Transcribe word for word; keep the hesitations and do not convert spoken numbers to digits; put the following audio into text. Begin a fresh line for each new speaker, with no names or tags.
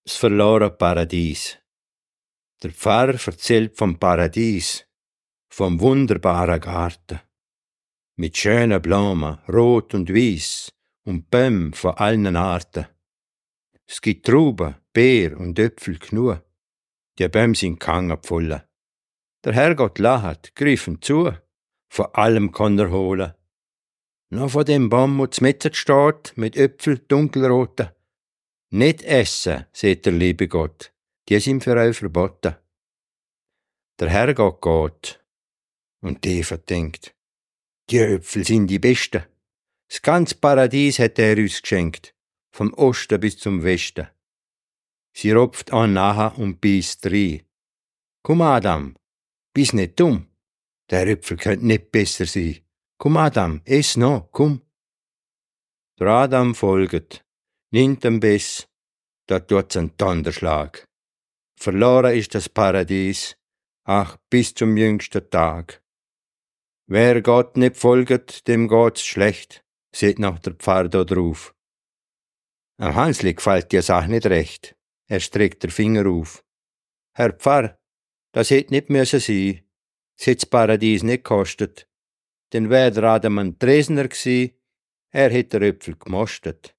Das verlorene Paradies. Der Pfarrer erzählt vom Paradies, vom wunderbaren Garten. Mit schönen Blumen, rot und weiß, und Bäumen von allen Arten. Es gibt Trauben, Beer und Äpfel genug. Die Bäume sind gepfullen. Der Herrgott lacht, griffen zu, von allem kann er holen. Noch von dem Baum, wo z'Mittag steht, mit Äpfel dunkelroten. Nicht essen, sagt der liebe Gott, die sind für euch verboten. Der Herrgott geht, und Eva denkt, die Äpfel sind die besten. Das ganze Paradies hat er uns geschenkt, vom Osten bis zum Westen. Sie rupft an nachher und beißt rein. Komm Adam, bist nicht dumm. Der Äpfel könnte nicht besser sein. Komm Adam, ess noch, komm. Der Adam folget, nimmt den Biss, da tut's einen Donnerschlag. Verloren ist das Paradies, ach, bis zum jüngsten Tag. Wer Gott nicht folget, dem geht's schlecht, sieht nach der Pfarr da drauf. Am Hansli gefällt die Sache nicht recht, er streckt der Finger auf. Herr Pfarr, das hätt nicht müssen sein, es hätt's Paradies nicht kostet, denn wär der Adam ein Tresner gsi, er hätt der Äpfel gemostet.